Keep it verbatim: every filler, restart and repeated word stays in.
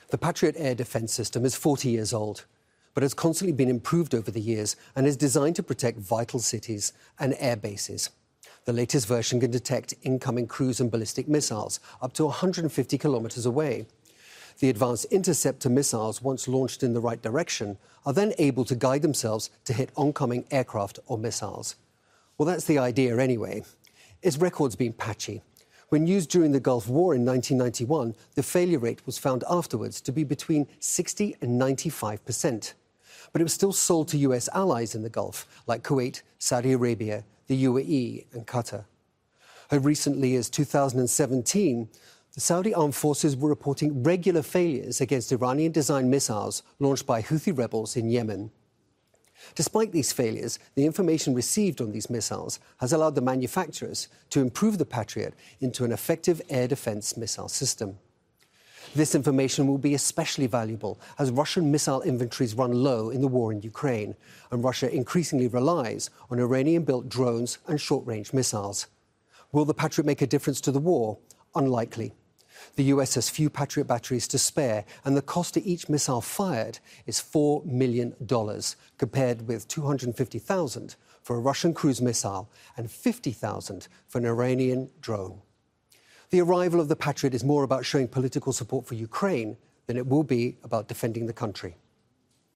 The Patriot air defence system is forty years old, but has constantly been improved over the years and is designed to protect vital cities and air bases. The latest version can detect incoming cruise and ballistic missiles up to one hundred fifty kilometres away. The advanced interceptor missiles, once launched in the right direction, are then able to guide themselves to hit oncoming aircraft or missiles. Well, that's the idea anyway. Its record's been patchy. When used during the Gulf War in nineteen ninety-one, the failure rate was found afterwards to be between sixty and ninety-five percent. But it was still sold to U S allies in the Gulf, like Kuwait, Saudi Arabia, the U A E and Qatar. As recently as two thousand seventeen, the Saudi armed forces were reporting regular failures against Iranian-designed missiles launched by Houthi rebels in Yemen. Despite these failures, the information received on these missiles has allowed the manufacturers to improve the Patriot into an effective air defence missile system. This information will be especially valuable as Russian missile inventories run low in the war in Ukraine, and Russia increasingly relies on Iranian-built drones and short-range missiles. Will the Patriot make a difference to the war? Unlikely. The U S has few Patriot batteries to spare, and the cost to each missile fired is four million dollars, compared with two hundred fifty thousand dollars for a Russian cruise missile and fifty thousand dollars for an Iranian drone. The arrival of the Patriot is more about showing political support for Ukraine than it will be about defending the country.